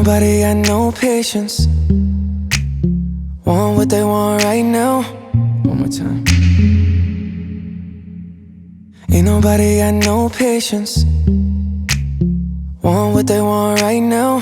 nobody got no patience. Want what they want right now. One more time. Ain't nobody got no patience. Want what they want right now.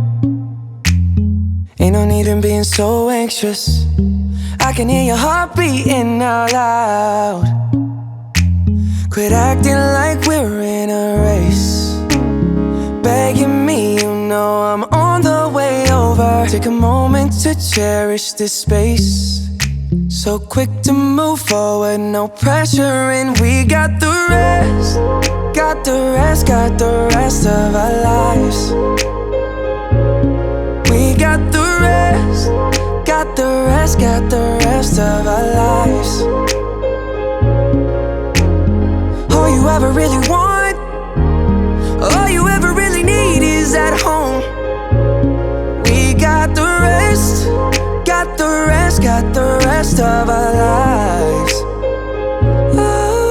Ain't no need in being so anxious. I can hear your heart beating out loud. Quit acting like we're in a race. Begging me, you know I'm on the way over. Take a moment to cherish this space. So quick to move forward, no pressure, and we got the rest. Got the rest, got the rest of our lives. We got the rest. Got the rest, got the rest of our lives. All you ever really want, all you ever really need is at home. We got the rest, got the rest, got the rest of our lives. Oh,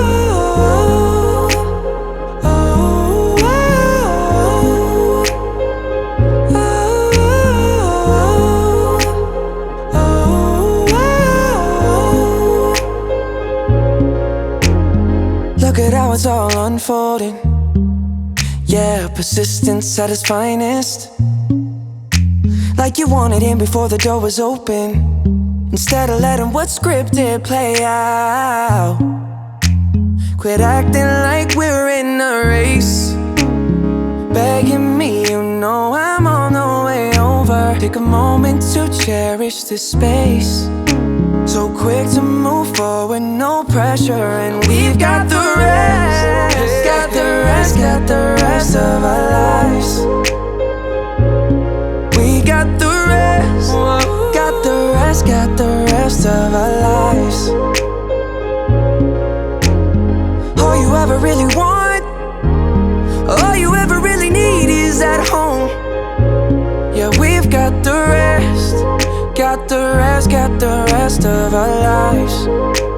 oh, oh, oh, oh. Look at how it's all unfolding. Yeah, persistence at its finest. Like you wanted in before the door was open, instead of letting what's scripted play out. Quit acting like we're in a race. Begging me, you know I'm on the way over. Take a moment to cherish this space. So quick to move forward, no pressure, and we've got the rest. Got the rest, got the rest of our lives. We got the rest, got the rest, got the rest of our lives. All you ever really want, all you ever really need is at home. Yeah, we've got the rest, got the rest, got the rest of our lives.